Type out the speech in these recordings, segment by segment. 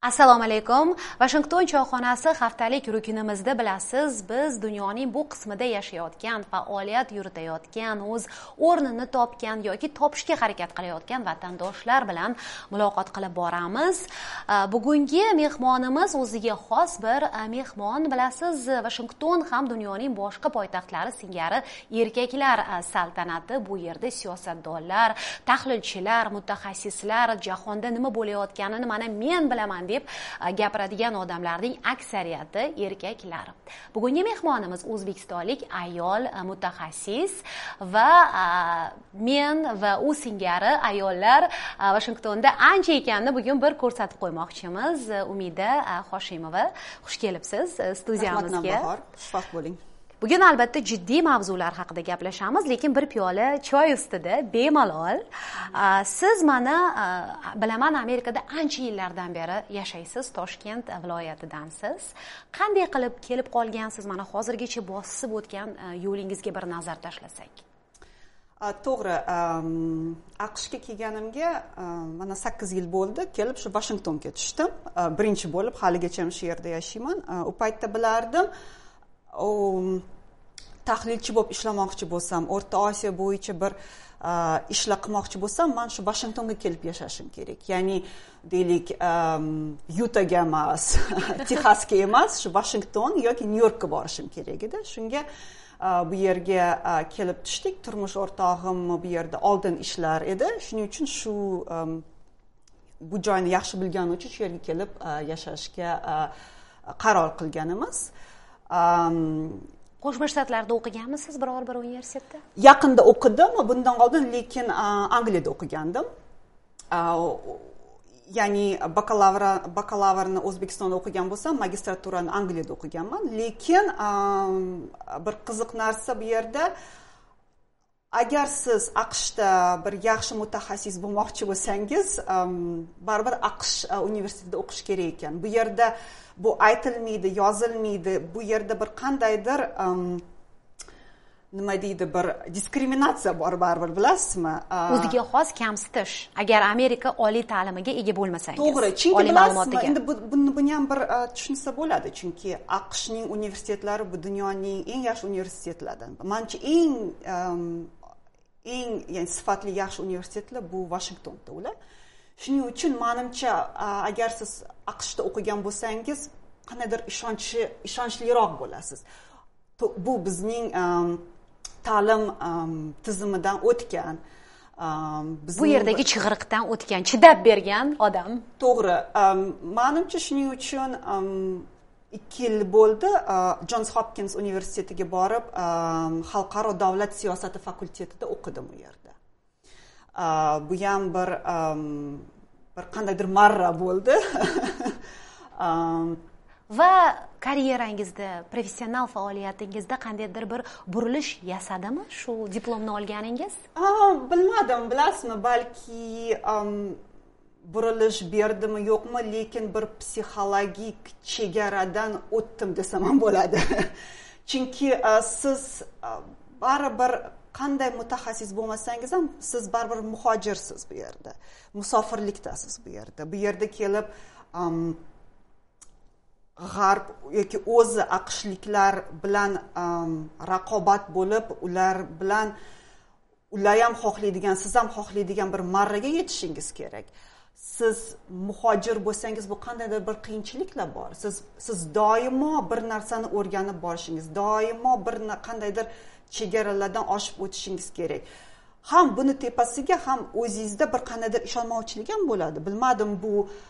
Assalomu alaykum. Washington choyxonasi haftalik rutinimizda bilasiz, biz dunyoning bu qismida yashayotgan, faoliyat yuritayotgan, o'z o'rnini topgan yoki topishga harakat qilayotgan vatandoshlar bilan muloqot qilib boramiz. Bugungi mehmonimiz o'ziga xos bir mehmon. Bilasiz, Washington ham dunyoning boshqa poytaxtlari singari erkaklar saltanati. Bu yerda siyosatdonlar, tahlilchilar, mutaxassislar jahonda nima bo'layotganini mana men bilaman deb gapiradigan odamlarning aksariyati erkaklar. Bugungi mehmonimiz o'zbekistonlik ayol mutaxassis va men va u singari ayollar Washingtonda ancha ekanini bugun bir ko'rsatib qo'ymoqchimiz. Umida Hoshimova, xush kelibsiz studiyamizga. Rahmat, xushvaqt bo'ling. Bugun albatta jiddiy mavzular haqida gaplashamiz, lekin bir piyola choy ustida bemalol. Siz mana bilaman, Amerikada ancha yillardan beri yashaysiz, Toshkent viloyatidansiz. Qanday qilib kelib qolgansiz? Mana hozirgacha bosib o'tgan yo'lingizga bir nazar tashlasak. To'g'ri, AQShga kelganimga mana 8 yil bo'ldi. Kelib shu Washingtonga tushdim. Birinchi bo'lib haligacha ham shu yerda yashayman. U paytda bilardim, tahlilchi bo'lib ishlamoqchi bo'lsam, O'rta Osiyo bo'yicha bir ishlar qilmoqchi bo'lsam, men shu Washingtonga kelib yashashim kerak. Ya'ni deylik, Yutaga emas, Texasga emas, shu Washington yoki Nyu-Yorkka borishim kerak edi. Shunga bu yerga kelib tushdik. Turmush o'rtog'im bu yerda oldin ishlar edi. Shuning uchun shu bu joyni yaxshi bilganim uchun shu yerga kelib yashashga qaror qilganimiz. Qo'shma Shtatlarda o'qiganmisiz biror bir universitetda? Yaqinda o'qidim, bundan oldin lekin Angliyada o'qigandim. Ya'ni bakalavrni O'zbekistonda o'qigan bo'lsam, magistraturani Angliyada o'qiganman. Lekin bir qiziq narsa bu yerda, agar siz AQShda bir yaxshi mutaxassis bo'lmoqchi bo'lsangiz, baribir AQSh universitetida o'qish kerak ekan. Bu yerda bu aytilmaydi, yozilmaydi. Bu yerda bir qandaydir nima deydi, bir diskriminatsiya bor baribir, bilasizmi? O'ziga xos kamsitish, agar Amerika oliy ta'limiga ega bo'lmasangiz. To'g'ri, chunki bilasizmi, endi buni ham bir tushunsa bo'ladi, chunki AQShning universitetlari bu dunyoning eng yaxshi universitetlaridan. Menimcha eng yani sifatli yaxshi universitetlar bu Washingtonda ular. Shuning uchun menimcha, agar siz AQShda o'qigan bo'lsangiz, qanaqadir ishonchliroq bo'lasiz. Bu bizning ta'lim tizimidan o'tgan, bu yerdagi chig'iriqdan o'tgan, chidab bergan odam. To'g'ri. Menimcha shuning uchun 2 yil bo'ldi Johns Hopkins universitetiga borib, xalqaro davlat siyosati fakultetida o'qidim u yerda. Bu ham bir qandaydir marra bo'ldi. Va karyerangizda, professional faoliyatingizda qandaydir bir burilish yasadimi shu diplomni olganingiz? Bilmadim, bilasizmi, balki burilish berdimi yo'qmi, lekin bir psixologik chegaradan o'tdim desam ham bo'ladi. Chunki siz baribir qanday mutaxassis bo'lmasangiz ham, siz baribir muhojirsiz bu yerda. Musofirlikdasiz bu yerda. Bu yerda kelib g'arb yoki o'zi AQShliklar bilan raqobat bo'lib, ular ham xohlaydigan, siz ham xohlaydigan bir marraga yetishingiz kerak. Siz muhojir bo'lsangiz, bu qandaydir bir qiyinchiliklar bor. Siz doimo bir narsani o'rganib borishingiz, doimo bir qandaydir chegaralardan oshib o'tishingiz kerak. Ham buni tepasiga ham o'zingizda bir qandaydir ishonmovchilik ham bo'ladi. Bilmadim, bu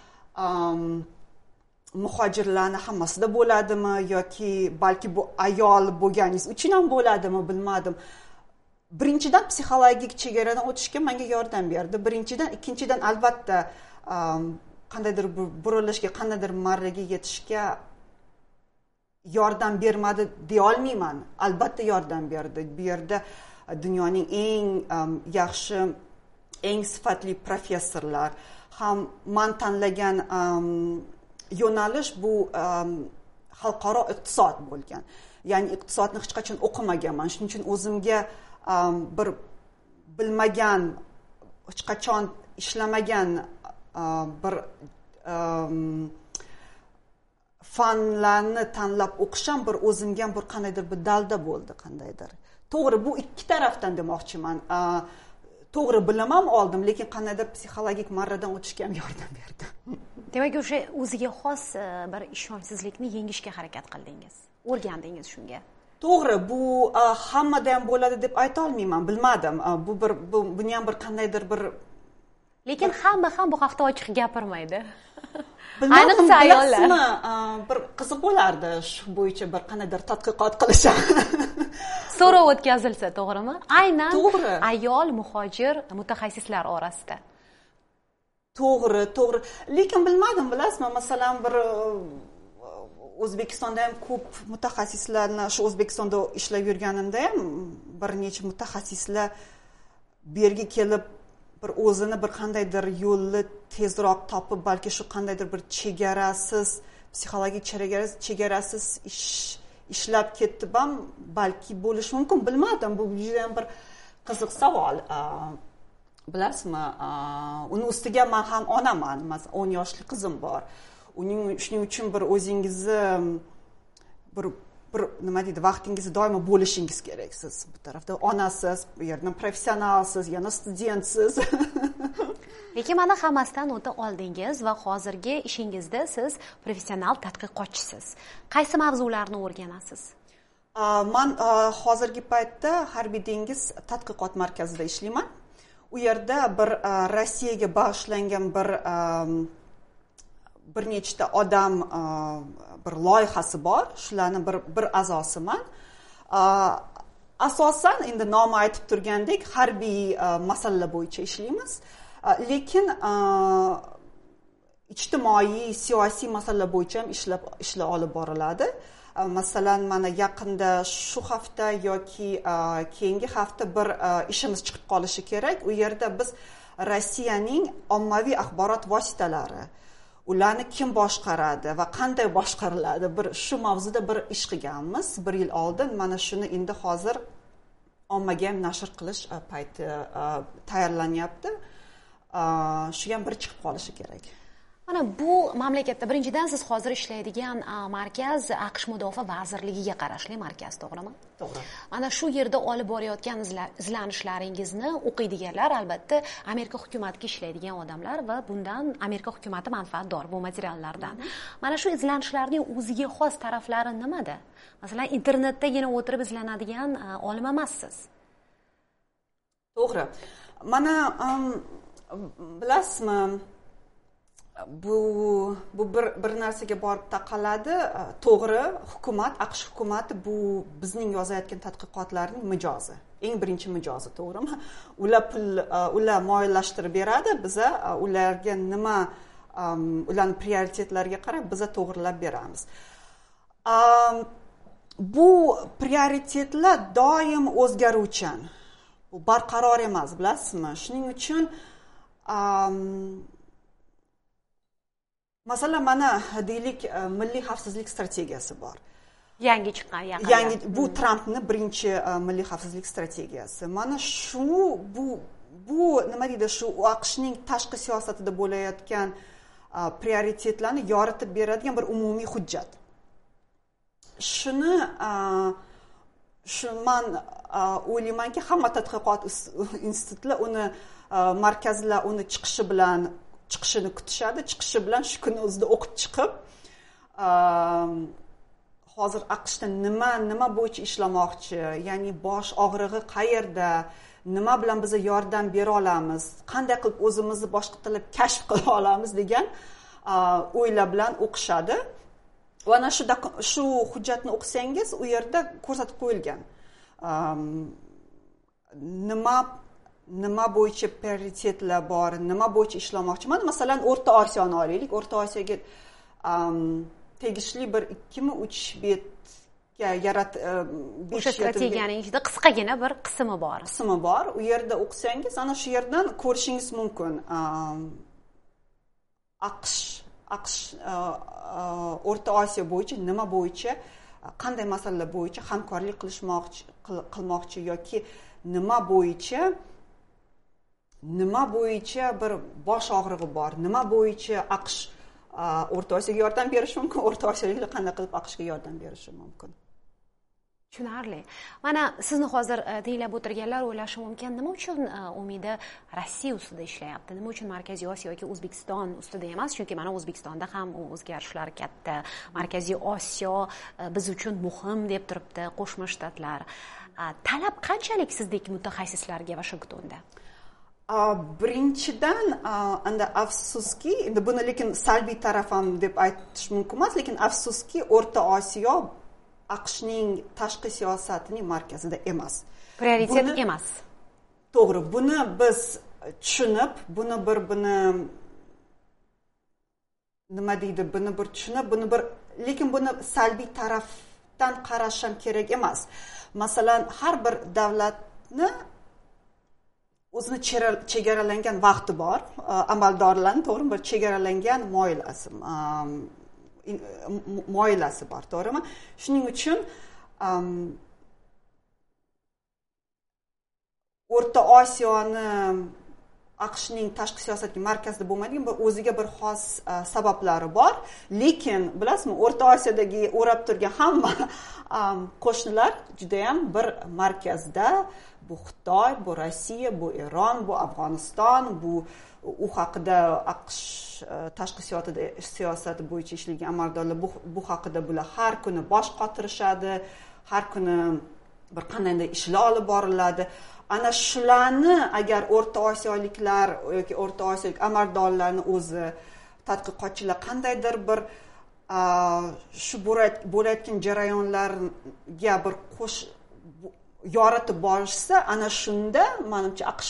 muhojirlarning hammasida bo'ladimi yoki balki bu ayol bo'lganingiz uchun ham bo'ladimi, bilmadim. Birinchidan psixologik chegaradan o'tishga menga yordam berdi. Birinchidan, ikkinchidan albatta qandaydir burilishga, qandaydir marraga yetishga yordam bermadi deya olmayman. Albatta yordam berdi. Bu yerda dunyoning eng yaxshi, eng sifatli professorlar, ham men tanlagan yo'nalish bu xalqaro iqtisod bo'lgan. Ya'ni iqtisodni hech qachon o'qimaganman. Shuning uchun o'zimga bir bilmagan, hech qachon ishlamagan bir fanlarni tanlab o'qisham bir o'zimga ham bir qandaydir bir dalda bo'ldi qandaydir. To'g'ri, bu ikki tarafdan demoqchiman. To'g'ri, bilim ham oldim, lekin qandaydir psixologik marradan o'tishga ham yordam berdi. Demak, o'sha o'ziga xos bir ishonchsizlikni yengishga harakat qildingiz. O'rgandingiz shunga. To'g'ri, bu hammada ham bo'ladi deb ayta olmayman, bilmadim. Buni ham bir qandaydir bir lekin hamma ham bu haqda ochiq gapirmaydi. Ayniqsa ayollar. Bir qiziq bo'lardi shu bo'yicha bir qandaydir tadqiqot qilisham. So'rov o'tkazilsa, to'g'rimi? Aynan ayol muhojir mutaxassislar orasida. To'g'ri. Lekin bilmadim, bilasizmi, masalan bir O'zbekistonda ham ko'p mutaxassislarni, shu O'zbekistonda ishlab yurganimda ham bir necha mutaxassislar bu yerga kelib bir o'zini bir qandaydir yo'lni tezroq topib, balki shu qandaydir bir chegarasiz, psixologik chegarasiz ishlab ketib ham balki bo'lishi mumkin, bilmadim. Bu juda ham bir qiziq savol. Bilasizmi, uni ustiga men ham onaman, masalan 10 yoshli qizim bor. Shuning uchun bir o'zingizni bir nima deydi, vaqtingizni doimo bo'lishingiz kerak. Siz bu tarafda onasiz, bu yerdan professionalsiz, yana studentsiz. Lekin mana hammasidan o'ta oldingiz va hozirgi ishingizda siz professional tadqiqotchisiz. Qaysi mavzularni o'rganasiz? Men hozirgi paytda Harbiy dengiz tadqiqot markazida ishlayman. U yerda bir Rossiyaga bag'ishlangan bir nechta odam bir loyihasi bor. Shularning bir a'zosiman. Asosan endi nomi aytib turgandek harbiy masalalar bo'yicha ishlaymiz. Lekin ijtimoiy, siyosiy masalalar bo'yicha ham ishlar olib boriladi. Masalan, mana yaqinda shu hafta yoki keyingi hafta bir ishimiz chiqib qolishi kerak. U yerda biz Rossiyaning ommaviy axborot vositalari, ularni kim boshqaradi va qanday boshqariladi, bir shu mavzuda bir ish qilganmiz 1 yil oldin. Mana shuni endi hozir ommaga ham nashr qilish payti tayyorlanyapti. Shu ham bir chiqib qolishi kerak. Mana bu mamlakatda birinchidan siz hozir ishlaydigan markaz AQSh Mudofaa vazirligiga qarashli markaz, to'g'rimi? To'g'ri. Mana shu yerda olib borayotgan izlanishlaringizni o'qiydiganlar albatta Amerika hukumatiga ishlaydigan odamlar va bundan Amerika hukumati manfaatdor bu materiallardan. Mana shu izlanishlarning o'ziga xos taraflari nimada? Masalan, internetdagina o'tirib izlanadigan olim emassiz. To'g'ri. Mana bilasizmi, bu bir narsaga borib taqaladi. To'g'ri, hukumat, AQSh hukumati bu bizning yozayotgan tadqiqotlarning mijozi. Eng birinchi mijozi, to'g'rimi? Ular moliyalashtirib beradi, biza ularga nima, ularning prioritetlariga qarab biza to'g'rilab beramiz. Bu prioritetlar doim o'zgaruvchan. Bu barqaror emas, bilasizmi? Shuning uchun masalan, mana deylik milliy xavfsizlik strategiyasi bor. Yangi chiqqan yaqin. Bu Trampning birinchi milliy xavfsizlik strategiyasi. Mana shu bu nima deydi, shu AQShning tashqi siyosatida bo'layotgan prioritetlarni yoritib beradigan bir umumiy hujjat. Shuni men o'ylaymanki, hamma tadqiqot institutlar uni markazlar uni chiqishini kutishadi. Chiqishi bilan shu kuni o'zida o'qib chiqib, hozir AQShda nima bo'yicha ishlamoqchi, ya'ni bosh og'rig'i qayerda, nima bilan biz yordam bera olamiz, qanday qilib o'zimizni boshqa qilib kashf qila olamiz degan o'ylar bilan o'qishadi. Va ana shu hujjatni o'qisangiz, u yerda ko'rsatib qo'yilgan. Nima bo'yicha prioritetlar bor, nima bo'yicha ishlamoqchi. Mana masalan O'rta Osiyoni olaylik. O'rta Osiyoga tegishli bir 2-3 betga o'sha strategiyaning ichida qisqagina bir qismi bor. U yerda o'qisangiz, ana shu yerdan ko'rishingiz mumkin. AQSh O'rta Osiyo bo'yicha nima bo'yicha, qanday masalalar bo'yicha hamkorlik qilmoqchi yoki nima bo'yicha bir bosh og'rig'i bor, nima bo'yicha AQSh O'rta Osiyoga yordam berishi mumkin, O'rta Osiyoliklar qanday qilib AQShga yordam berishi mumkin. Tushunarli. Mana sizni hozir tinglab o'tirganlar o'ylashi mumkin, nima uchun Umida Rossiya ustida ishlayapti? Nima uchun Markaziy Osiyo yoki O'zbekiston ustida emas? Chunki mana O'zbekistonda ham o'zgarishlar katta. Markaziy Osiyo biz uchun muhim deb turibdi, Qo'shma Shtatlar. Talab qanchalik sizdek mutaxassislarga Vashingtonda? Birinchidan, endi afsuski, endi buni lekin salbiy taraf ham deb aytish mumkin emas, lekin afsuski O'rta Osiyo AQShning tashqi siyosatining markazida emas. Prioritet emas. To'g'ri, buni biz tushunib, buni nima deydi, buni bir tushunib, lekin buni salbiy tarafdan qarash ham kerak emas. Masalan, har bir davlatni o'zini chegaralangan vaqti bor, amaldorlarning to'g'ri bir chegaralangan moyilasi bor, to'g'rimi? Shuning uchun O'rta Osiyoni AQShning tashqi siyosatning markazida bo'lmadigan o'ziga bir xos sabablari bor, lekin bilasizmi, O'rta Osiyodagi o'rab turgan hamma qo'shnilar juda ham bir markazda. Bu Xitoy, bu Rossiya, bu Eron, bu Afg'oniston, u haqida AQSh tashqi siyosati bo'yicha ishlagan amaldorlar bu haqida bular har kuni bosh qotirishadi, har kuni bir qandaydir ishlar olib boriladi. Ana shularni agar O'rta Osiyoliklar yoki O'rta Osiyolik amaldorlarni o'zi tadqiqotchilar qandaydir bir shu bo'layotgan jarayonlarga bir yoritib borishsa, ana shunda menimcha AQSh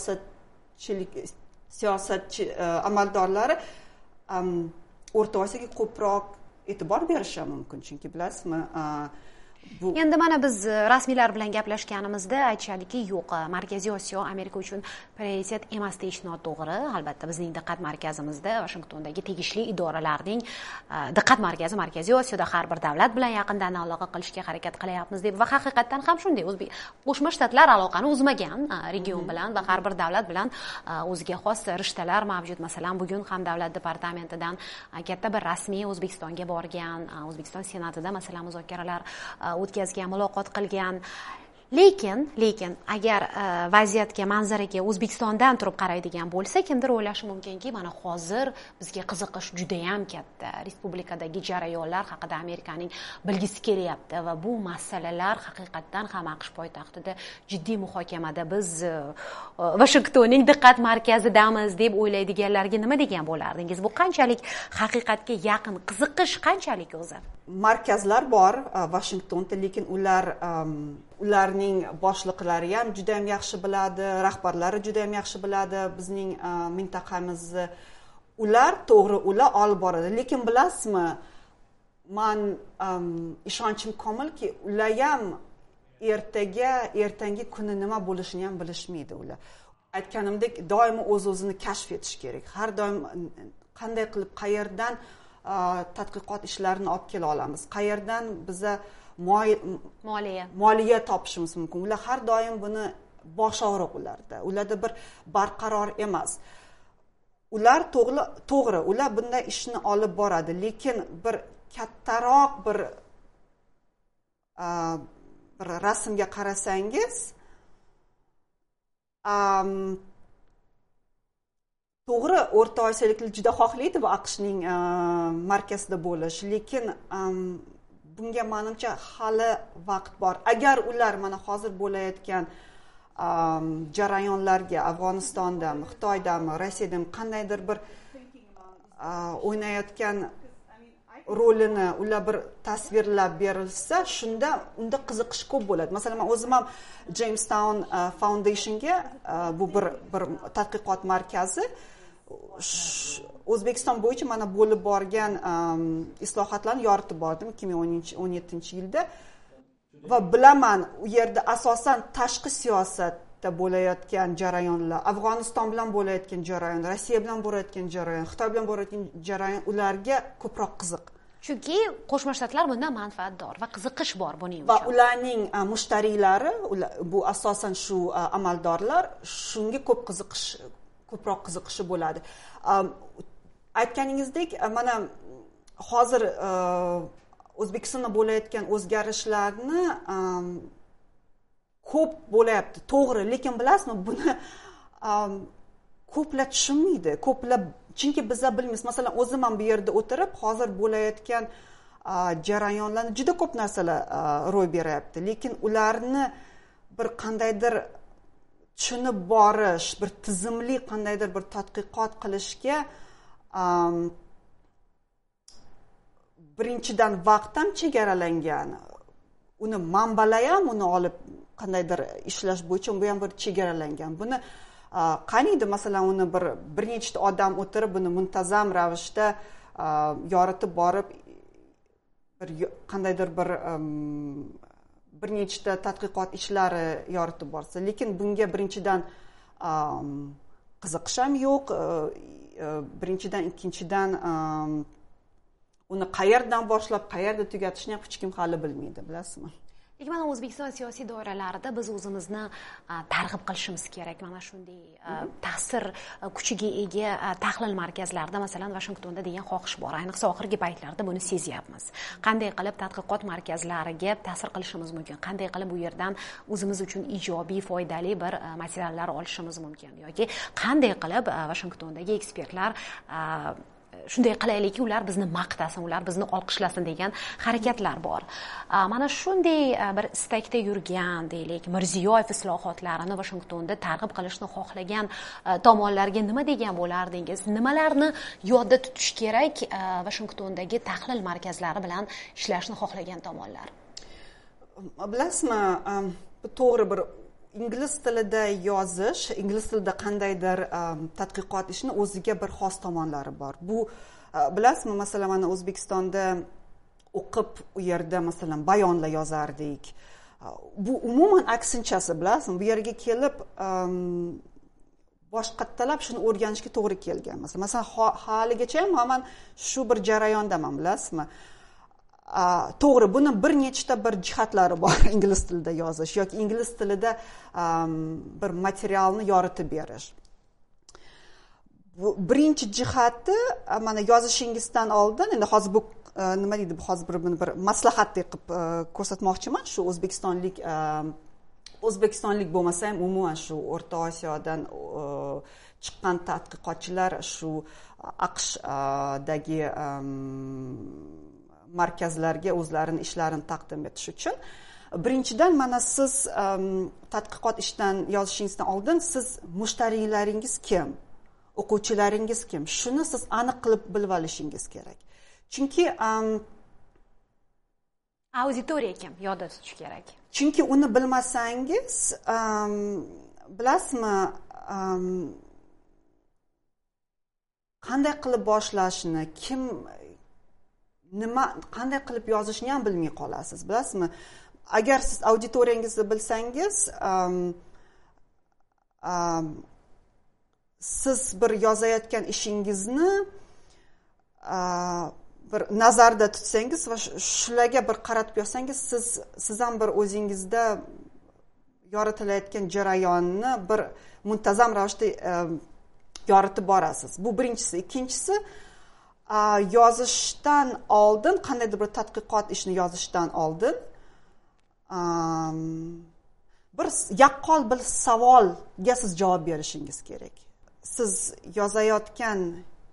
siyosatchi amaldorlari O'rta Osiyoga ko'proq e'tibor berishi mumkin, chunki bilasizmi, endi mana biz rasmiylar bilan gaplashganimizda aytishadiki, yo'q, Markaziy Osiyo Amerika uchun prioritet emas deyish noto'g'ri. Albatta, bizning diqqat markazimizda Vashingtondagi tegishli idoralarning diqqat markazi Markaziy Osiyoda, har bir davlat bilan yaqindan aloqa qilishga harakat qilyapmiz deb va haqiqatan ham shunday. Qo'shma Shtatlar aloqani uzmagan region bilan va har bir davlat bilan o'ziga xos rishtalar mavjud. Masalan, bugun ham davlat departamentidan katta bir rasmiy O'zbekistonga borgan, O'zbekiston Senatida masalan muzokaralar o'tkazgan, muloqot qilgan. Lekin agar vaziyatga, manzaraga O'zbekistondan turib qaraydigan bo'lsa, kimdir o'ylashi mumkinki, mana hozir bizga qiziqish juda ham katta. Respublikadagi jarayonlar haqida Amerikaning bilgisi kelyapti va bu masalalar haqiqatdan ham AQSh poytaxtida jiddiy muhokamada. Biz Vashingtonning diqqat markazidamiz deb o'ylaydiganlarga nima degan bo'lardingiz? Bu qanchalik haqiqatga yaqin, qiziqish qanchalik o'zi? Markazlar bor Vashingtonda, lekin ularning boshliqlari ham juda ham yaxshi biladi, rahbarlari juda ham yaxshi biladi bizning mintaqamizni. Ular olib boradi, lekin bilasizmi, men ishonchim komilki, ular ham ertangi kuni nima bo'lishini ham bilishmaydi. Ular aytganimdek, doimo o'zini kashf etish kerak. Har doim qanday qilib, qayerdan tadqiqot ishlarini olib kela olamiz, qayerdan biza moliya topishimiz mumkin. Ular har doim buni bosh og'riq ularda bir barqaror emas. Ular to'g'ri, ular bunday ishni olib boradi, lekin bir kattaroq bir rasmga qarasangiz, to'g'ri, O'rta Osiyoliklar juda xohlaydi bu AQShning markazida bo'lish, lekin bunga menimcha hali vaqt bor. Agar ular mana hozir bo'layotgan jarayonlarga Afg'onistondami, Xitoydami, Rossiyadami qandaydir bir o'ynayotgan rolini ular bir tasvirlab berilsa, unda qiziqish ko'p bo'ladi. Masalan, men o'zim ham Jamestown Foundationga, bu bir tadqiqot markazi, O'zbekiston bo'yicha mana bo'lib borgan islohotlarni yoritib bordim 2017-yilda va bilaman, u yerda asosan tashqi siyosatda bo'layotgan jarayonlar, Afg'oniston bilan bo'layotgan jarayon, Rossiya bilan bo'layotgan jarayon, Xitoy bilan bo'layotgan jarayon ularga ko'proq qiziq. Chunki Qo'shma Shtatlar bundan manfaatdor va qiziqish bor buning uchun. Va ularning mushtariylari, bu asosan shu amaldorlar, shunga ko'proq qiziqishi bo'ladi. aytganingizdek, mana hozir O'zbekistonda bo'layotgan o'zgarishlarni ko'p bo'layapti, to'g'ri, lekin bilasizmi, buni ko'plar tushunmaydi. Ko'plar, chunki bizlar bilmaymiz. Masalan, o'zim ham bu yerda o'tirib, hozir bo'layotgan jarayonlarni juda ko'p narsalar ro'y beryapti, lekin ularni bir qandaydir tushunib borish, bir tizimli qandaydir bir tadqiqot qilishga birinchidan vaqt ham chegaralangan. Uni manbalar ham uni olib qandaydir ishlash bo'yicha bu ham bir chegaralangan. Buni qaniydi, masalan, uni bir nechta odam o'tirib buni muntazam ravishda yoritib borib, qandaydir bir nechta tadqiqot ishlari yoritib borsa, lekin bunga birinchidan qiziqish ham yo'q, birinchidan, ikkinchidan uni qayerdan boshlab, qayerda tugatishni ham hech kim hali bilmaydi, bilasizmi? Lekin mana O'zbekiston siyosiy doiralarida biz o'zimizni targ'ib qilishimiz kerak. Mana shunday ta'sir kuchiga ega tahlil markazlarida, masalan, Vashingtonda degan xohish bor. Ayniqsa oxirgi paytlarda buni sezyapmiz. Qanday qilib tadqiqot markazlariga ta'sir qilishimiz mumkin? Qanday qilib bu yerdan o'zimiz uchun ijobiy, foydali bir materiallar olishimiz mumkin? Yoki qanday qilib Vashingtondagi ekspertlar shunday qilaylikki, ular bizni maqtasin, ular bizni olqishlasin degan harakatlar bor. Mana shunday bir istakda yurgan, deylik, Mirziyoyev islohotlarini Vashingtonda targ'ib qilishni xohlagan tomonlarga nima degan bo'lardingiz? Nimalarni yodda tutish kerak Vashingtondagi tahlil markazlari bilan ishlashni xohlagan tomonlar? Bilasizmi, bu to'g'ri, bir ingliz tilida yozish, ingliz tilida qandaydir tadqiqot ishni o'ziga bir xos tomonlari bor. Bu bilasizmi, masalan, mana O'zbekistonda o'qib, u yerda masalan bayonlar yozardik. Bu umuman aksinchasi, bilasizmi? Bu yerga kelib boshqattalab shuni o'rganishga to'g'ri kelgan. Masalan, haligacha ham shu bir jarayondaman, bilasizmi? To'g'ri, buni bir nechta bir jihatlari bor ingliz tilida yozish yoki ingliz tilida bir materialni yoritib berish. Bu birinchi jihati, mana yozishingizdan oldin, endi hozir bu nima deydi, bu hozir bir maslahatdek qilib ko'rsatmoqchiman. Shu O'zbekistonlik bo'lmasa ham umuman shu O'rta Osiyodan chiqqan tadqiqotchilar shu AQShdagi markazlarga o'zlarini ishlarini taqdim etish uchun, birinchidan, mana siz tadqiqot ishdan yozishingizdan oldin siz mushtariylaringiz kim, o'quvchilaringiz kim, shuni siz aniq qilib bilib olishingiz kerak. Chunki auditoriya kim, yodda tutish kerak. Chunki uni bilmasangiz, bilasizmi, qanday qilib boshlashni, qanday qilib yozishni ham bilmay qolasiz, bilasizmi? Agar siz auditoriyangizni bilsangiz, siz bir yozayotgan ishingizni bir nazarda tutsangiz va shularga bir qaratib yozsangiz, siz ham bir o'zingizda yoritilayotgan jarayonni bir muntazam ravishda yoritib borasiz. Bu birinchisi. Ikkinchisi, yozishdan oldin, qandaydir bir tadqiqot ishni yozishdan oldin bir yaqqol bir savolga siz javob berishingiz kerak. Siz yozayotgan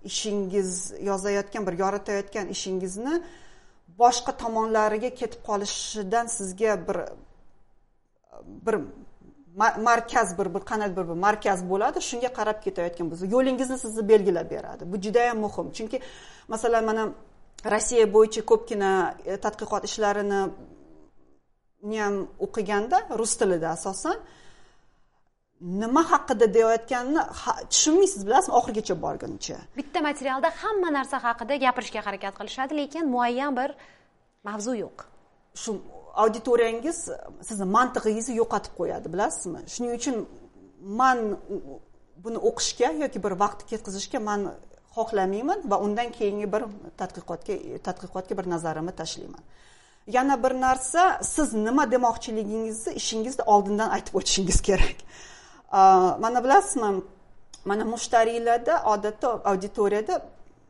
bir yoritayotgan ishingizni boshqa tomonlariga ketib qolishidan sizga bir markaz, bir qandaydir bir markaz bo'ladi, shunga qarab ketayotgan bo'lsa, yo'lingizni sizni belgilab beradi. Bu juda ham muhim. Chunki masalan, mana Rossiya bo'yicha ko'pgina tadqiqot ishlarini ham o'qiganda, rus tilida asosan, nima haqida deyotganini tushunmaysiz, bilasizmi, oxirigacha borguncha. Bitta materialda hamma narsa haqida gapirishga harakat qilishadi, lekin muayyan bir mavzu yo'q. Shu auditoriyangiz sizni mantig'ingizni yo'qotib qo'yadi, bilasizmi? Shuning uchun men buni o'qishga yoki bir vaqt ketkazishga men xohlamayman va undan keyingi bir tadqiqotga bir nazarimni tashlayman. Yana bir narsa, siz nima demoqchiligingizni ishingizda oldindan aytib o'tishingiz kerak. Mana bilasizmi, mana mushtariylarda, odatda auditoriyada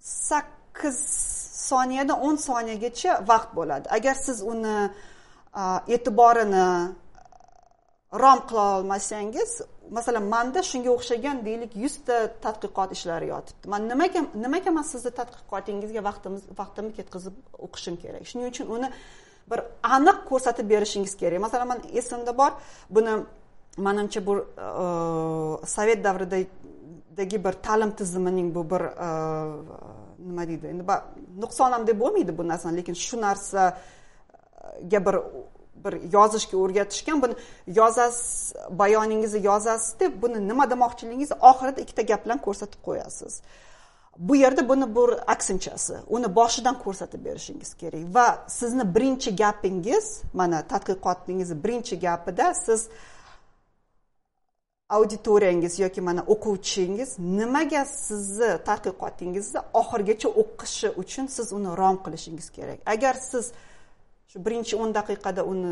8 soniyadan 10 soniyagacha vaqt bo'ladi. Agar siz uni e'tiborini rom qila olmasangiz, masalan, menda shunga o'xshagan deylik 100 ta tadqiqot ishlari yotibdi. Men nimaga men sizni tadqiqotingizga vaqtimni ketkazib o'qishim kerak? Shuning uchun uni bir aniq ko'rsatib berishingiz kerak. Masalan, men esimda bor, buni menimcha bu sovet davridagi bir ta'lim tizimining bu bir nima deydi? Endi nuqson ham deb bo'lmaydi bu narsani, lekin shu narsaga bir yozishga o'rgatishgan. Buni yozasiz, bayoningizni yozasiz deb, buni nima demoqchiligingizni oxirida ikkita gap bilan ko'rsatib qo'yasiz. Bu yerda buni bir aksinchasi, uni boshidan ko'rsatib berishingiz kerak va sizni birinchi gapingiz, mana tadqiqotingizni birinchi gapida siz auditoriyangiz yoki mana o'quvchingiz nimaga sizni tadqiqotingizni oxirgacha o'qishi uchun siz uni rom qilishingiz kerak. Agar siz shu birinchi 10 daqiqada uni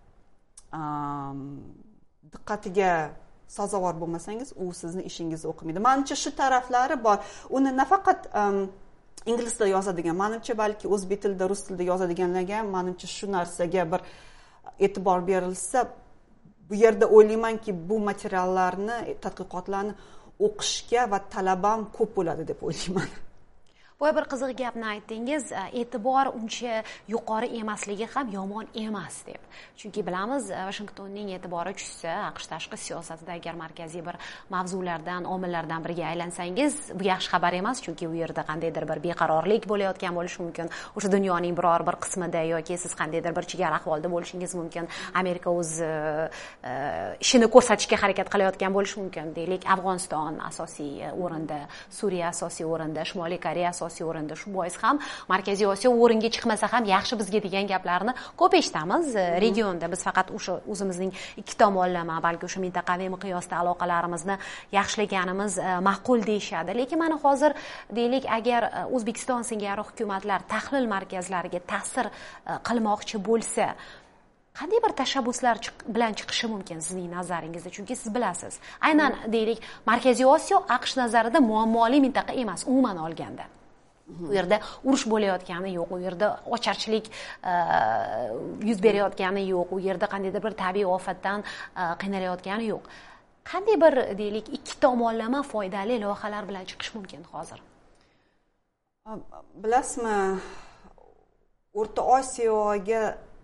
diqqatiga sazovor bo'lmasangiz, u sizni ishingizni o'qimaydi. Menimcha shu taraflari bor. Uni nafaqat ingliz tilida yozadigan, menimcha balki o'zbek tilida, rus tilida yozadiganlarga ham menimcha shu narsaga bir e'tibor berilsa, bu yerda o'ylaymanki, bu materiallarni, tadqiqotlarni o'qishga va talab ham ko'p bo'ladi deb o'ylayman. Boya bir qiziq gapni aytdingiz, e'tibor uncha yuqori emasligi ham yomon emas deb. Chunki bilamiz, Washingtonning e'tibori tushsa, AQSh tashqi siyosatida agar markaziy bir mavzulardan, omillardan biriga aylansangiz, bu yaxshi xabar emas, chunki u yerda qandaydir bir beqarorlik bo'layotgan bo'lishi mumkin. O'sha dunyoning biror bir qismida yoki siz qandaydir bir chigal ahvolda bo'lishingiz mumkin. Amerika o'z ishini ko'rsatishga harakat qilayotgan bo'lishi mumkin. Deylik, Afg'oniston asosiy o'rinda, Suriya asosiy o'rinda, Shimoliy Koreya o'rinda. Shu bois ham Markaziy Osiyo o'ringa chiqmasa ham yaxshi bizga degan gaplarni ko'p eshitamiz. Regionda biz faqat o'sha o'zimizning ikki tomonlama, balki o'sha mintaqaviy miqyosda aloqalarimizni yaxshilaganimiz ma'qul deyshadi. Lekin mana hozir deylik, agar O'zbekiston singari hukumatlar tahlil markazlariga ta'sir qilmoqchi bo'lsa, qanday bir tashabbuslar bilan chiqishi mumkin sizning nazaringizda? Chunki siz bilasiz, aynan deylik Markaziy Osiyo AQSh nazarida muammoli mintaqa emas, umuman olganda. U yerda urush bo'layotgani yo'q, u yerda ocharchilik yuz berayotgani yo'q, u yerda qandaydir bir tabiiy ofatdan qiynalayotgani yo'q. Qanday bir deylik ikki tomonlama foydali loyihalar bilan chiqish mumkin hozir? Bilasizmi, O'rta Osiyoga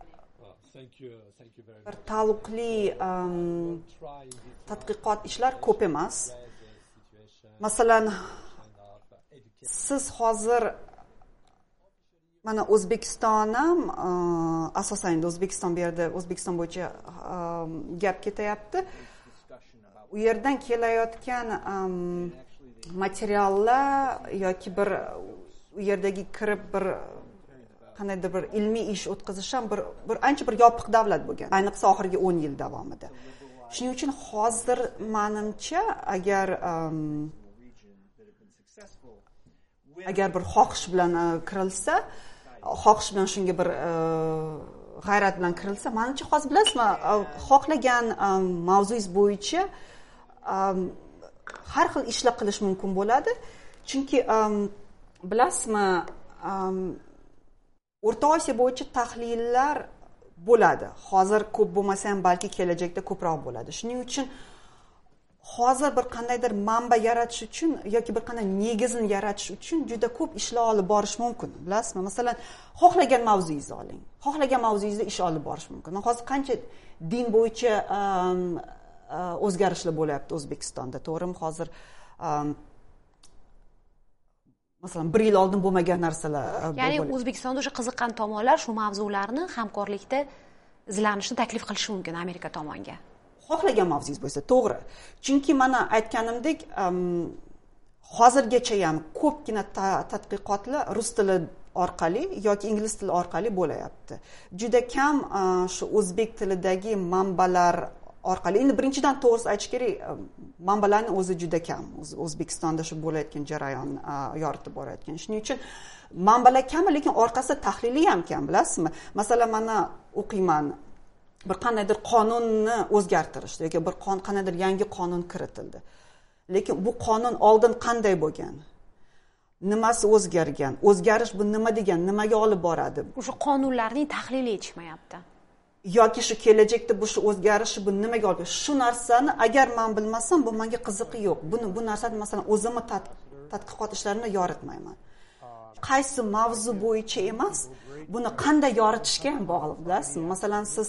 bir taalluqli tadqiqot ishlar ko'p emas. Masalan, siz hozir mana O'zbekiston ham asosan O'zbekiston bu yerda O'zbekiston bo'yicha gap ketayapti. U yerdan kelayotgan materiallar yoki bir u yerdagi kirib bir qandaydir bir ilmiy ish o'tkazish ham bir ancha bir yopiq davlat bo'lgan, ayniqsa oxirgi 10 yil davomida. Shuning uchun hozir menimcha agar bir xohish bilan kirilsa, xohish bilan shunga bir g'ayrat bilan kirilsa, menimcha hozir bilasizmi, xohlagan mavzungiz bo'yicha har xil ishlar qilish mumkin bo'ladi. Chunki bilasizmi, O'rta Osiyo bo'yicha tahlillar bo'ladi. Hozir ko'p bo'lmasa ham balki kelajakda ko'proq bo'ladi. Shuning uchun hozir bir qandaydir manba yaratish uchun yoki bir qanday negizini yaratish uchun juda ko'p ishlar olib borish mumkin. Bilasizmi? Masalan, xohlagan mavzungizni oling. Xohlagan mavzungizda ish olib borish mumkin. Hozir qancha din bo'yicha o'zgarishlar bo'lyapti O'zbekistonda, to'g'rimi? Hozir masalan 1 yil oldin bo'lmagan narsalar. Ya'ni O'zbekistonda o'sha qiziqqan tomonlar shu mavzularni hamkorlikda izlanishni taklif qilishi mumkin Amerika tomonga. Xohlagan mavzungiz bo'lsa, to'g'ri. Chunki mana aytganimdek, hozirgacha ham ko'pgina tadqiqotlar rus tili orqali yoki ingliz tili orqali bo'layapti. Juda kam shu o'zbek tilidagi manbalar orqali. Endi birinchidan to'g'risi aytish kerak, manbalarning o'zi juda kam. O'zbekistonda shu bo'layotgan jarayon yoritib borayotgan. Shuning uchun manbalar kam, lekin orqasida tahlili ham kam, bilasizmi? Masalan, mana o'qiyman, bir qandaydir qonunni o'zgartirishdi yoki bir qandaydir yangi qonun kiritildi. Lekin bu qonun oldin qanday bo'lgan? nimasi o'zgargan, o'zgarish bu nima degan, nimaga olib boradi, o'sha qonunlarning tahlili yetishmayapti yoki shu kelajakda bu shu o'zgarishi bu nimaga olib, shu narsani agar men bilmasam bu menga qiziqi yo'q. Bu narsani masalan o'zimni tadqiqot ishlarimda yoritmayman. Qaysi mavzu bo'yicha emas, buni qanday yoritishga ham bog'liq, bilasizmi? Masalan, siz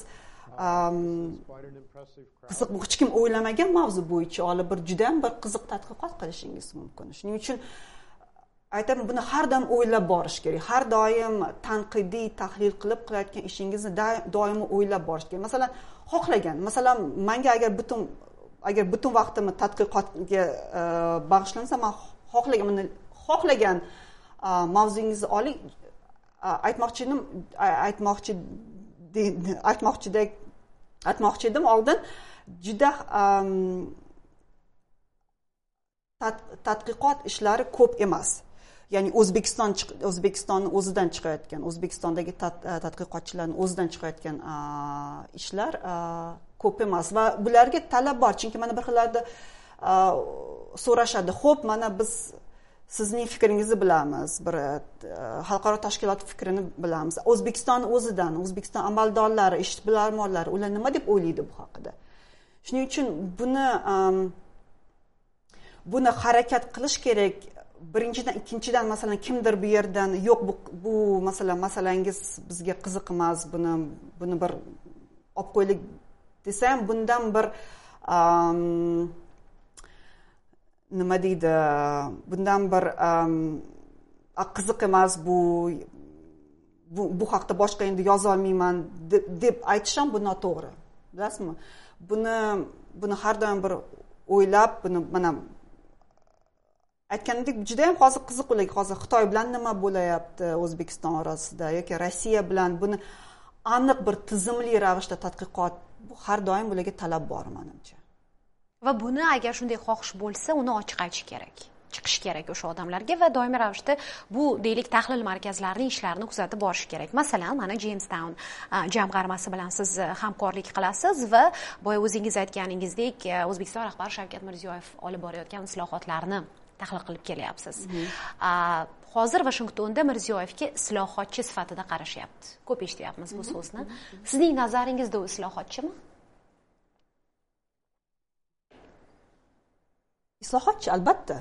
qiziq, hech kim o'ylamagan mavzu bo'yicha olib bir juda ham bir qiziq tadqiqot qilishingiz mumkin. Shuning uchun aytaman, buni har doim o'ylab borish kerak. Har doim tanqidiy tahlil qilib qilayotgan ishingizni doimo o'ylab borish kerak. Masalan, menga agar butun vaqtimni tadqiqotga bag'ishlansa, men xohlagan mavzungizni oling, aytmoqchi edim oldin juda tadqiqot ishlari ko'p emas. Ya'ni O'zbekistonni o'zidan chiqayotgan, O'zbekistondagi tadqiqotchilarning o'zidan chiqayotgan ishlar ko'p emas va bularga talab bor. Chunki mana bir xillarda so'rashadi, "Xo'p, mana biz sizning fikringizni bilamiz, bir xalqaro tashkilot fikrini bilamiz. O'zbekiston o'zidan, O'zbekiston amaldorlari, ishbilarmonlari ular nima deb o'ylaydi bu haqida?" Shuning uchun buni harakat qilish kerak. Birinchidan, ikkinchidan masalan kimdir bu yerdan yo'q bu masalangiz bizga qiziq emas, buni bir olib qo'ylik desam, bundan bir nima deydi, bundan bir qiziq emas, bu haqda boshqa endi yoza olmayman deb aytishim bu noto'g'ri. Bilasizmi? Buni har doim bir o'ylab, buni mana aytganimdek juda ham hozir qiziq bo'laydi. Hozir Xitoy bilan nima bo'layapti O'zbekiston orasida yoki Rossiya bilan, buni aniq bir tizimli ravishda tadqiqot bu har doim bularga talab bor menimcha. Va buni agar shunday xohish bo'lsa, uni ochiq aytish kerak. Chiqish kerak o'sha odamlarga va doimiy ravishda bu deylik tahlil markazlarining ishlarini kuzatib borish kerak. Masalan, mana Jamestown jamg'armasi bilan siz hamkorlik qilasiz va boya o'zingiz aytganingizdek, O'zbekiston rahbari Shavkat Mirziyoyev olib borayotgan islohotlarni tahlil qilib kelyapsiz. Hozir Vashingtonda Mirziyoyevga islohotchi sifatida qarashyapti. Ko'p eshityapmiz bu so'zni. Sizning nazaringizda u islohotchimi? Islohotchi albatta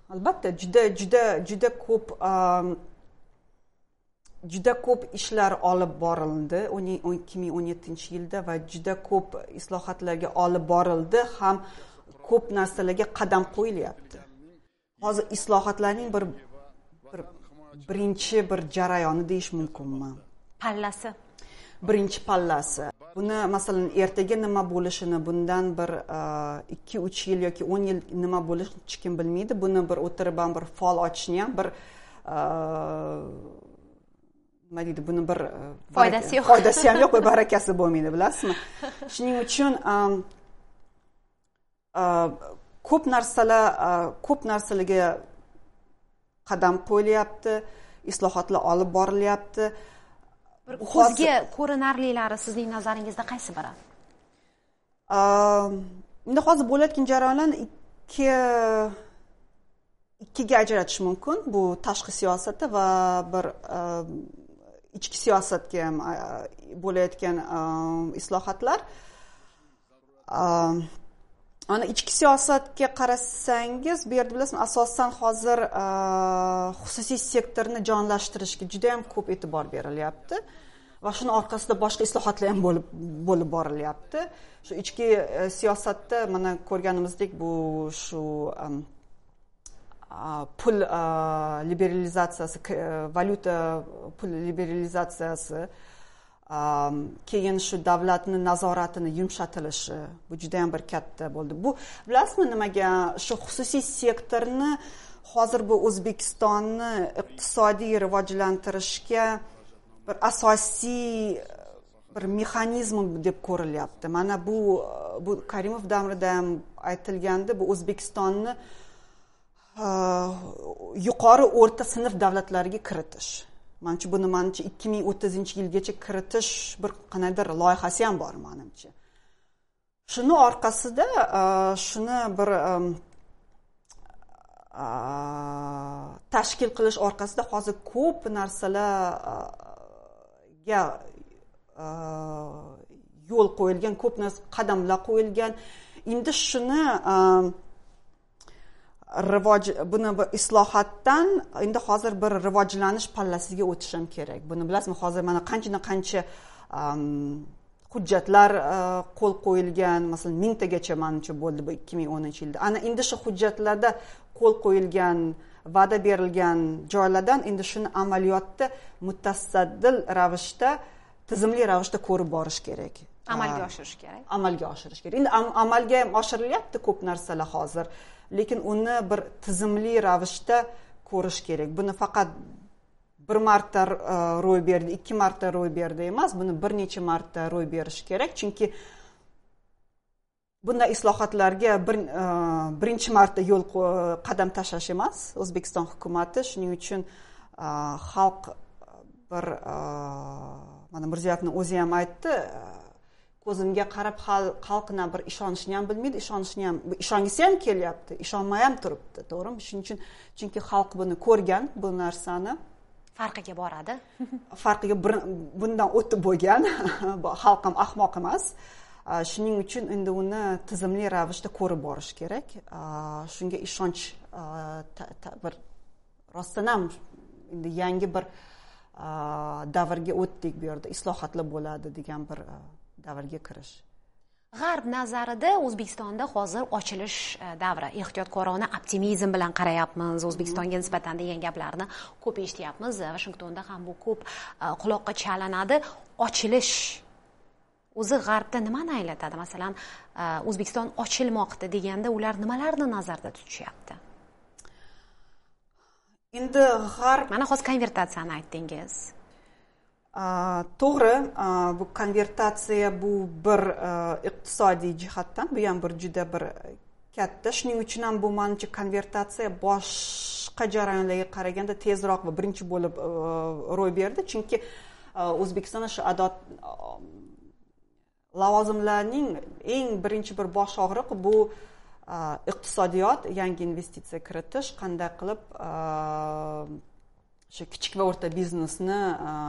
juda ko'p ishlar olib borildi 2017-yilda va juda ko'p islohotlarga olib borildi, ham ko'p narsalarga qadam qo'yilyapti. Hozir islohotlarning birinchi jarayoni deyish mumkinmi? Birinchi pallasi. Buni masalan ertaga nima bo'lishini, bundan bir 2-3 yil yoki 10 yil nima bo'lishini hech kim bilmaydi. Buni bir o'tirib ham bir fol ochishni ham bir nima deydi, buni bir foydasi ham yo'q va barakasi bo'lmaydi, bilasizmi? Shuning uchun ko'p narsalarga qadam qo'yilyapti, islohotlar olib borilyapti. Ko'zga ko'rinarlilari sizning nazaringizda qaysi biri? Endi hozir bo'layotgan jarayonlarni ikkiga ajratish mumkin. Bu tashqi siyosatda va bir ichki siyosatga ham bo'layotgan islohotlar. Ana ichki siyosatga qarasangiz, bu yerda bilasizmi, asosan hozir xususiy sektorni jonlashtirishga juda ham ko'p e'tibor berilyapti va shuni orqasida boshqa islohotlar ham bo'lib borilyapti. Shu ichki siyosatda mana ko'rganimizdek, bu shu pul liberalizatsiyasi, valyuta pul liberalizatsiyasi, keyin shu davlatning nazoratini yumshatilishi, bu juda ham bir katta bo'ldi. Bu bilasizmi nimaga? Shu xususiy sektorni hozir bu O'zbekistonni iqtisodiy rivojlantirishga bir asosiy bir mexanizm deb ko'rilyapti. Mana bu Karimov davrida ham aytilgandi, bu O'zbekistonni yuqori o'rta sinf davlatlariga kiritish. Menimcha buni 2030-yilgacha kiritish bir qanaqadir loyihasi ham bor menimcha. Shuni orqasida shuni bir tashkil qilish orqasida hozir ko'p narsalarga yo'l qo'yilgan, ko'p narsa qadamlar qo'yilgan. Endi shuni buni islohotdan endi hozir bir rivojlanish pallasiga o'tish ham kerak. Buni bilasizmi, hozir mana qancha hujjatlar qo'l qo'yilgan, masalan 1000 tagacha menimcha bo'ldi bu 2010-yilda. Ana endi shu hujjatlarda qo'l qo'yilgan, va'da berilgan joylardan endi shuni amaliyotda mutasaddil ravishda, tizimli ravishda ko'rib borish kerak. Amalga oshirish kerak. Amalga oshirish kerak. Endi amalga ham oshirilyapti ko'p narsalar hozir, lekin uni bir tizimli ravishda ko'rish kerak. Buni faqat bir marta ro'y berdi, 2 marta ro'y berdi emas, buni bir necha marta ro'y berish kerak, chunki bunday islohotlarga birinchi marta yo'l qadam tashlash emas O'zbekiston hukumatı. Shuning uchun xalq bir mana Mirziyoyevning o'zi ham aytdi, ko'zimga qarab xalqna bir ishonishni ham bilmaydi, ishongisi ham kelyapti, ishonmay ham turibdi, to'g'rimi? Shuning uchun, chunki xalq buni ko'rgan, bu narsani farqiga boradi. Farqiga bundan o'tib bo'lgan. Xalq ham ahmoq emas. Shuning uchun endi uni tizimli ravishda ko'rib borish kerak. Shunga ishonch bir rostdan ham endi yangi bir davrga o'tdik, bu yerda islohotlar bo'ladi degan bir davrga kirish. G'arb nazarida O'zbekistonda hozir ochilish davri, ehtiyotkorona optimizm bilan qarayapmiz. O'zbekistonga nisbatan degan gaplarni ko'p eshityapmiz. Washingtonda ham bu ko'p quloqqa chalinadi. Ochilish o'zi G'arbda nimani anglatadi? Masalan, O'zbekiston ochilmoqda deganda ular nimalarni nazarda tutishyapti? Endi G'arb, mana hozir konvertatsiyani aytdingiz. To'g'ri, bu konvertatsiya bu bir iqtisodiy jihatdan bu ham bir juda bir katta. Shuning uchun ham bu menimcha konvertatsiya boshqa jarayonlarga qaraganda tezroq va birinchi bo'lib ro'y berdi, chunki O'zbekistonda shu lavozimlarning eng birinchi bir bosh og'riq bu iqtisodiyot, yangi investitsiya kiritish, qanday qilib shu kichik va o'rta biznesni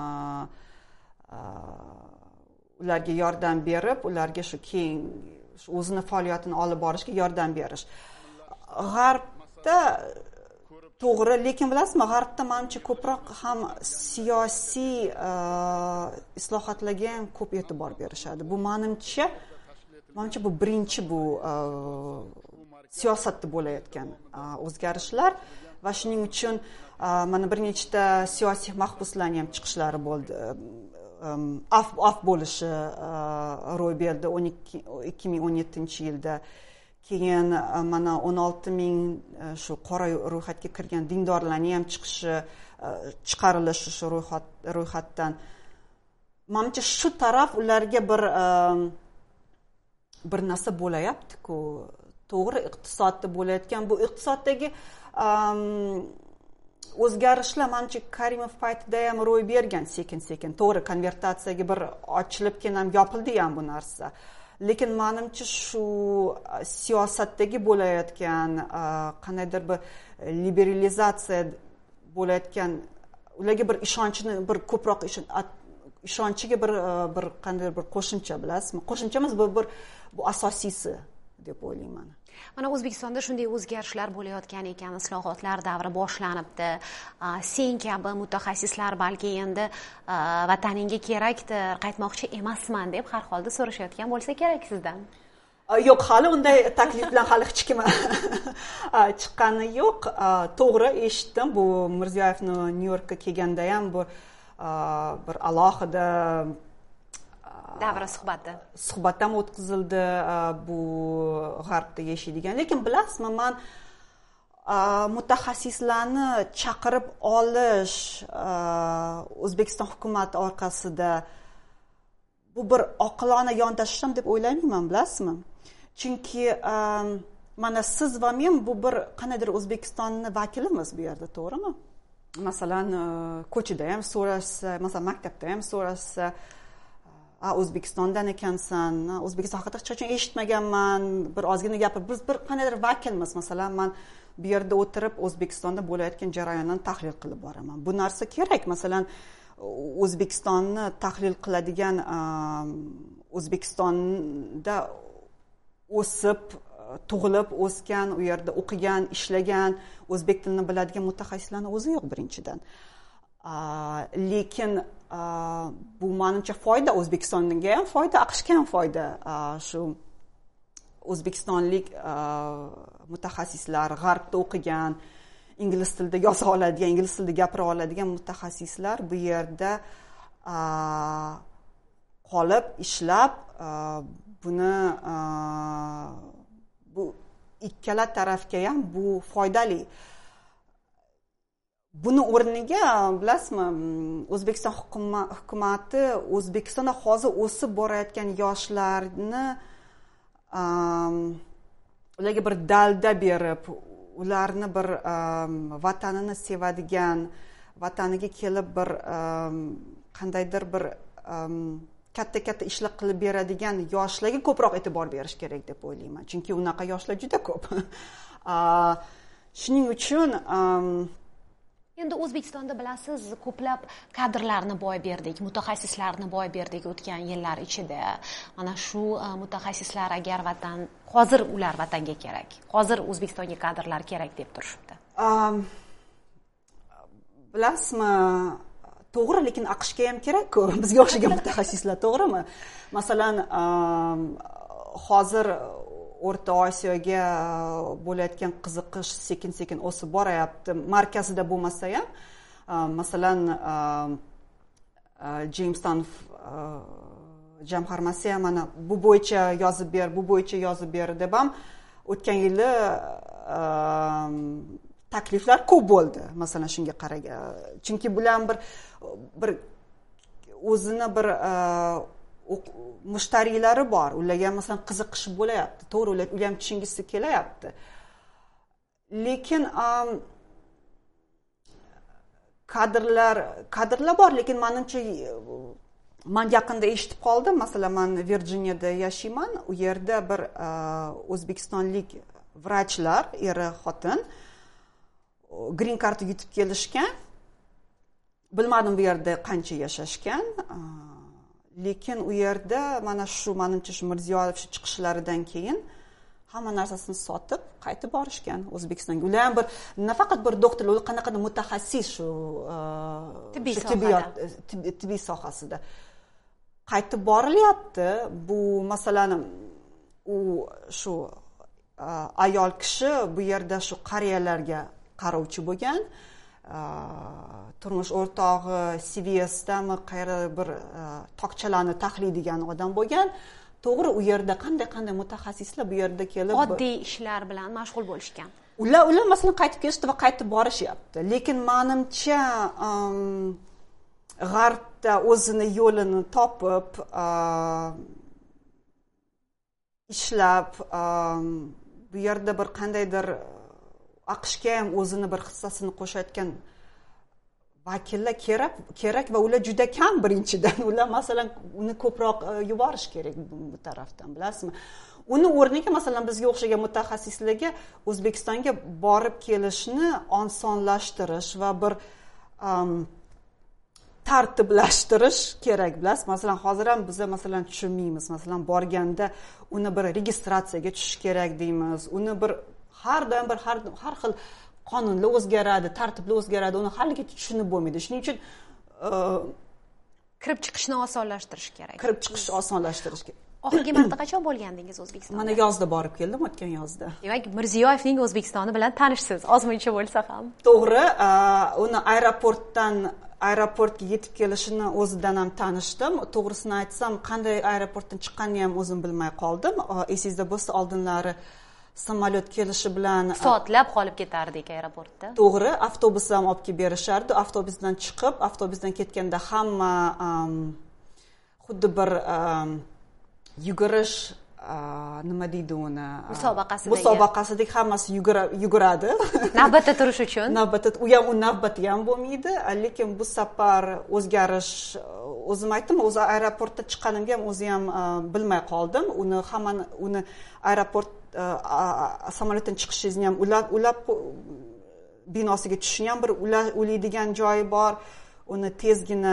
ularga yordam berib, ularga shu keyin o'zini faoliyatini olib borishga yordam berish. G'arbda to'g'ri, lekin bilasizmi, G'arbda menimcha ko'proq ham siyosiy islohotlarga ham ko'p e'tibor berishadi. Bu menimcha bu birinchi bu siyosatda bo'layotgan o'zgarishlar va shuning uchun mana bir nechta siyosiy mahbuslarning ham chiqishlari bo'ldi. Af bo'lishi ro'y berdi 2017-yilda. Keyin mana 16,000 shu qora ro'yxatga kirgan dindorlarning ham chiqarilishi shu ro'yxatdan. Menimcha shu taraf ularga bir narsa bo'layapti-ku. To'g'ri, iqtisodda bo'layotgan bu iqtisoddagi o'zgarishlar menimcha Karimov paytida ham ro'y bergan sekin-sekin. To'g'ri, konvertatsiyaga bir ochilib keyin ham yopildi ham bu narsa. Lekin menimcha shu siyosatdagi bo'layotgan qandaydir bir liberalizatsiya bo'layotgan, ularga bir ishonchni bir ko'proq ishonchiga bir qandaydir bir qo'shimcha, bilasizmi? Qo'shimcha emas, bu asosiysi deb o'ylayman. Mana O'zbekistonda shunday o'zgarishlar bo'layotgan ekan, islohotlar davri boshlanibdi. Sen kabi mutaxassislar balki endi vataningga kerakdir, qaytmoqchi emasman deb har holda so'rashayotgan bo'lsa kerak sizdan. Yo'q, hali unday taklif bilan hali hech kim chiqqani yo'q. To'g'ri, eshitdim, bu Mirziyoyevni Nyu-Yorkka kelganda ham bu bir alohida davra suhbat ham o'tkazildi, bu G'arbda yashaydigan. Lekin bilasizmi, men mutaxassislarni chaqirib olish O'zbekiston hukumati orqasida bu bir oqilona yondashishim deb o'ylayman, bilasizmi? Chunki mana siz va men bu bir qanaydir O'zbekistonning vakilimiz bu yerda, to'g'rimi? Masalan, ko'chada ham so'rashsa, masalan, maktabda ham so'rashsa, O'zbekistondan ekansan, O'zbekiston haqida hech qachon eshitmaganman, bir ozgina gapir. Biz bir qanaydir vakilmiz. Masalan, men bu yerda o'tirib O'zbekistonda bo'layotgan jarayonlarni tahlil qilib boraman. Bu narsa kerak. Masalan, O'zbekistonni tahlil qiladigan O'zbekistonda o'sib, tug'ilib, o'sgan, u yerda o'qigan, ishlagan, o'zbek tilini biladigan mutaxassislarning o'zi yo'q birinchidan. Lekin bu menimcha foyda, O'zbekistonga ham foyda, AQShga ham foyda. Shu o'zbekistonlik mutaxassislar, g'arbda o'qigan, ingliz tilida yoza oladigan, ingliz tilida gapira oladigan mutaxassislar bu yerda qolib, ishlab, buni bu ikkala tarafga ham bu foydali. Buni o'rniga, bilasizmi, O'zbekiston hukumati O'zbekistonda hozir o'sib borayotgan yoshlarni ularga bir dalda berib, ularni bir vatanini sevadigan, vataniga kelib bir qandaydir bir katta ishlar qilib beradigan yoshlarga ko'proq e'tibor berish kerak deb o'ylayman. Chunki unaqa yoshlar juda ko'p. Shuning uchun endi O'zbekistonda bilasiz, ko'plab kadrlarni boy berdik, mutaxassislarni boy berdik o'tgan yillar ichida. Mana shu mutaxassislar agar hozir ular vatanga kerak. Hozir O'zbekistonga kadrlar kerak deb turishibdi. Bilasizmi, to'g'ri, lekin AQShga ham kerak-ku, bizga o'xshagan mutaxassislar, to'g'rimi? Masalan, hozir O'rta Osiyoga bo'layotgan qiziqish sekin-sekin o'sib boryapti. Markazida bo'lmasa ham, masalan, Jamestown jamg'armasi ham mana bu bo'yicha yozib ber deb ham o'tgan yili takliflar ko'p bo'ldi. Masalan, shunga qaragan. Chunki bular bir o'zini bir mushtariylari bor. Ularga masalan qiziqish bo'layapti. To'g'ri, ular ham tushungisi kelyapti. Lekin kadrlar bor, lekin menimcha men yaqinda eshitib qoldim. Masalan, men Virjiniyada yashayman. U yerda bir o'zbekistonlik vrachlar, eri xotin green card yutib kelishgan. Bilmadim bu yerda qancha yashashgan. Lekin u yerda mana shu menimcha shu Mirziyoyev chiqishlaridan keyin hamma narsasini sotib qaytib borishgan O'zbekistonga. Ular ham bir nafaqat bir doktor, ular qanaqadir mutaxassis shu tibbiy sohasida qaytib borilyapti. Bu masalan u shu ayol kishi bu yerda shu qariyalarga qarovchi bo'lgan. Turmush o'rtog'i CVSdami qayerda bir tokchalarni taxliydigan odam bo'lgan. To'g'ri, u yerda qanday mutaxassislar bu yerda kelib oddiy ishlar bilan mashg'ul bo'lishgan. Ular masalan qaytib kelishdi va qaytib borishyapti. Lekin menimcha g'arbda o'zini yo'lini topib ishlab bu yerda bir qandaydir AQShga ham o'zini bir hissasini qo'shayotgan vakillar kerak va ular juda kam birinchidan. Ular masalan uni ko'proq yuborish kerak bu tarafdan, bilasizmi? Uni o'rniga masalan bizga o'xshagan mutaxassislarga O'zbekistonga borib kelishni osonlashtirish va bir tartiblashtirish kerak, bilasiz. Masalan, hozir ham biz masalan tushunmaymiz. Masalan, borganda uni bir registratsiyaga tushish kerak deymiz. Uni bir har doim bir har xil qonunlar o'zgaradi, tartiblar o'zgaradi. Uni haliga tushunib bo'lmaydi. Shuning uchun kirib chiqishni osonlashtirish kerak. Oxirgi marta qachon bo'lgandingiz O'zbekistonda? Mana yozda borib keldim, o'tgan yozda. Demak, Mirziyoyevning O'zbekistoni bilan tanishsiz, ozmuncha bo'lsa ham. To'g'ri, uni aeroportga yetib kelishini o'zidan ham tanishdim. To'g'risini aytsam, qanday aeroportdan chiqqanini ham o'zim bilmay qoldim. Esingizda bo'lsa, oldinlari samolyot kelishi bilan soatlab qolib ketardik aeroportda. To'g'ri, avtobus ham olib kelib berishardi. Avtobusdan chiqib, avtobusdan ketganda hamma xuddi bir yugurish nima deydi uni? Musobaqasidek hammasi yuguradi. Navbatda turish uchun. U navbati ham bo'lmaydi, lekin bu safar o'zgarish, o'zim aytdim, o'zi aeroportda chiqqanimga ham o'zi ham bilmay qoldim. Uni aeroport samolyotdan chiqishingizni ham ulab binosiga tushishni ham bir ulaydigan joyi bor. Uni tezgina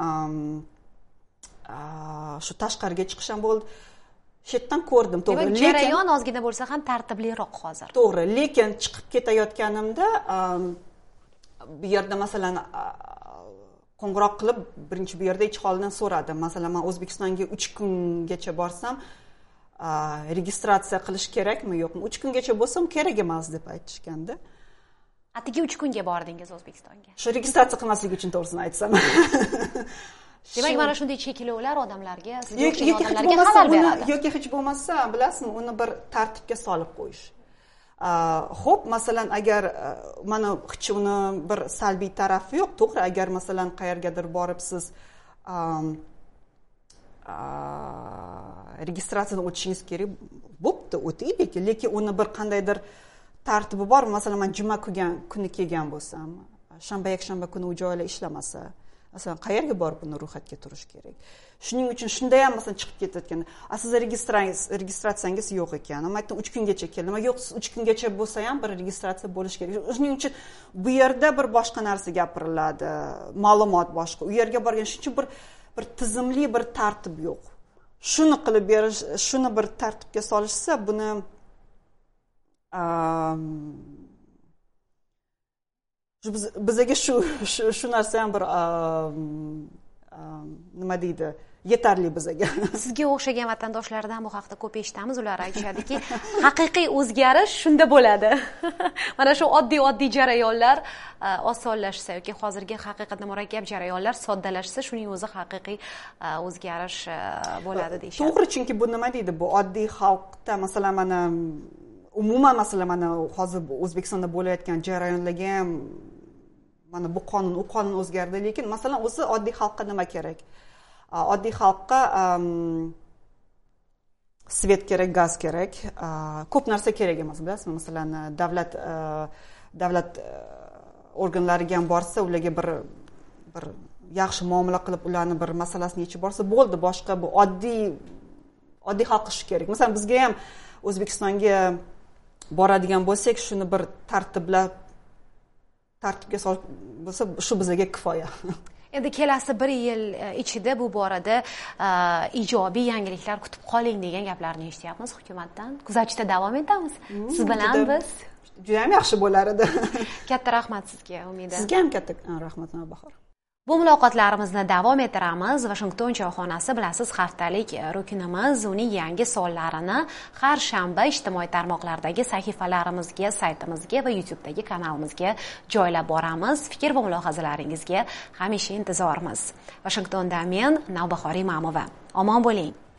shu tashqariga chiqish ham bo'ldi. Shetdan ko'rdim, to'g'ri. Lekin jarayon ozgina bo'lsa ham tartibliroq hozir. To'g'ri, lekin chiqib ketayotganimda bu yerda masalan qo'ng'iroq qilib birinchi bu yerda ichi holidan so'radim. Masalan, men O'zbekistonga 3 kungacha borsam, registratsiya qilish kerakmi, yo'qmi? 3 kungacha bo'lsam kerak emas deb aytishganda. Atigi 3 kunga bordingiz O'zbekistonga. Shu registratsiya qilmaslik uchun to'g'risini aytsam. Demak, mana shunday cheklovlar odamlarga, sizga o'xshagan odamlarga xalal beradi. Yoki hech bo'lmasa, bilasizmi, uni bir tartibga solib qo'yish. Xo'p, masalan, agar mana hech uni bir salbiy tarafi yo'q, to'g'ri, agar masalan qayergadir borib siz registratsiyadan o'tishingiz kerak, bo'pti, o'ting, lekin uni bir qandaydir tartibi bor. Masalan, men juma kuni kelgan bo'lsam, shanba yakshanba kuni u joylar ishlamasa, masalan, qayerga borib uni ro'yxatga turish kerak. Shuning uchun shunda ham masalan chiqib ketayotganda, siz registratsiyangiz yo'q ekan. Men aytdim 3 kungacha keldim. Yo'q, 3 kungacha bo'lsa ham bir registratsiya bo'lish kerak. Shuning uchun bu yerda bir boshqa narsa gapiriladi, ma'lumot boshqa. U yerga borgan uchun bir tizimli bir tartib yo'q. Shuni qilib berish, shuni bir tartibga solishsa, buni bizga shu narsa ham bir nima deydi, yetarli bizga. Sizga o'xshagan vatandoshlardan bu haqda ko'p eshitamiz. Ular aytishadiki, haqiqiy o'zgarish shunda bo'ladi. Mana shu oddiy jarayonlar osonlashsa yoki hozirgi haqiqatda murakkab jarayonlar soddalashsa, shuning o'zi haqiqiy o'zgarish bo'ladi deyishadi. To'g'ri, chunki bu nima deydi, bu oddiy xalqda masalan mana umuman masalan mana hozir O'zbekistonda bo'layotgan jarayonlarga ham mana bu u qonun o'zgardi, lekin masalan o'zi oddiy xalqqa nima kerak? Oddiy xalqqa svet kerak, gaz kerak, ko'p narsa kerak emas, bilasizmi? Masalan, davlat organlariga ham borsa, ularga bir yaxshi muomala qilib, ularni bir masalasini yechib borsa bo'ldi. Boshqa bu oddiy xalqqa shu kerak. Masalan, bizga ham O'zbekistonga boradigan bo'lsak, shuni bir tartibga solib bo'lsa, shu bizga kifoya. Endi kelasi 1 yil ichida bu borada ijobiy yangiliklar kutib qoling degan gaplarni eshityapmiz hukumatdan. Kuzatishda davom etamiz. Siz bilan biz. Juda ham yaxshi bo'lar edi. Katta rahmat sizga, Umida. Sizga ham katta rahmat, Bahor. Bu muloqotlarimizni davom ettiramiz. Washington choyxonasi bilasiz, haftalik rutinimiz, uning yangi sonlarini har shanba ijtimoiy tarmoqlardagi sahifalarimizga, saytimizga va YouTube'dagi kanalimizga joylab boramiz. Fikr va mulohazalaringizga hamisha intizormiz. Washingtondan men Navbahor Imamova. Omon bo'ling.